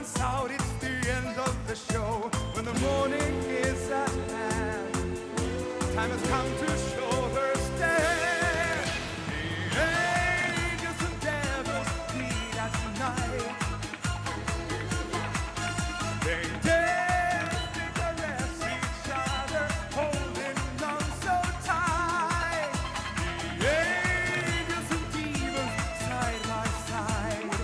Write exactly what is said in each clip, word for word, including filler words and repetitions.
dance out, it's the end of the show. When the morning is at hand, time has come to show their stand. The angels and devils meet at night. They dance, they caress each other, holding on so tight. The angels and demons side by side.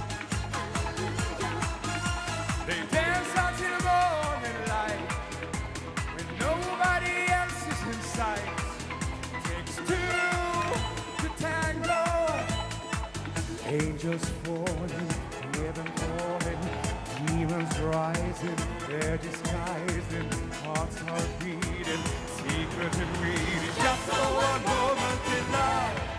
They dance out till the morning light, when nobody else is in sight. Takes two to tango. Angels falling, heaven falling, demons rising, they're disguising, hearts are beating, secret and meeting, just for one moment in love.